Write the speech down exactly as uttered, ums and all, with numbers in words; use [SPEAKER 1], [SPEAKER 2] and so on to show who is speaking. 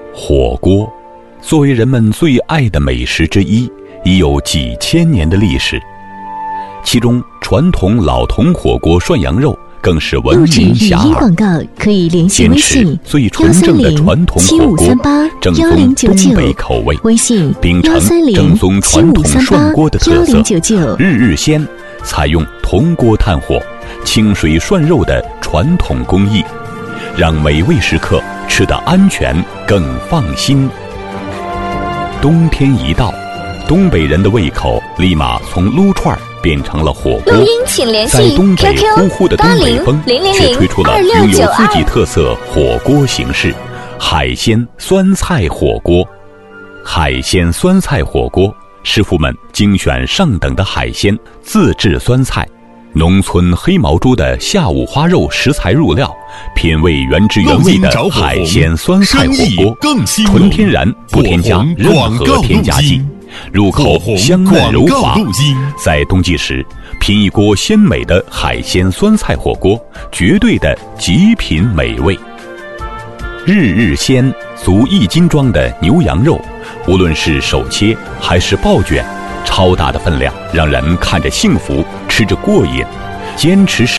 [SPEAKER 1] 火锅作为人们最爱的美食之一，已有几千年的历史。其中传统老铜火锅涮羊肉更是闻名遐迩。
[SPEAKER 2] 广告可以联系微信
[SPEAKER 1] 最纯正的传统火锅，正宗东北口味，
[SPEAKER 2] 微信
[SPEAKER 1] 秉承正宗传统涮锅的特色。日日鲜采用铜锅炭火，清水涮肉的传统工艺，让美味时刻吃得安全更放心。冬天一到，东北人的胃口立马从撸串变成了火锅。
[SPEAKER 3] 录音请联系
[SPEAKER 1] 在东北呼呼的东北风，却吹出了拥有自己特色火锅形式——海鲜酸菜火锅。海鲜酸菜火锅，师傅们精选上等的海鲜，自制酸菜，农村黑毛猪的下五花肉食材入料，品味原汁原味的海鲜酸菜火锅，纯天然，不添加任何添加剂，入口香嫩柔滑。在冬季时，品一锅鲜美的海鲜酸菜火锅，绝对的极品美味。日日鲜足一斤装的牛羊肉，无论是手切还是爆卷，超大的分量让人看着幸福，吃着过瘾。坚持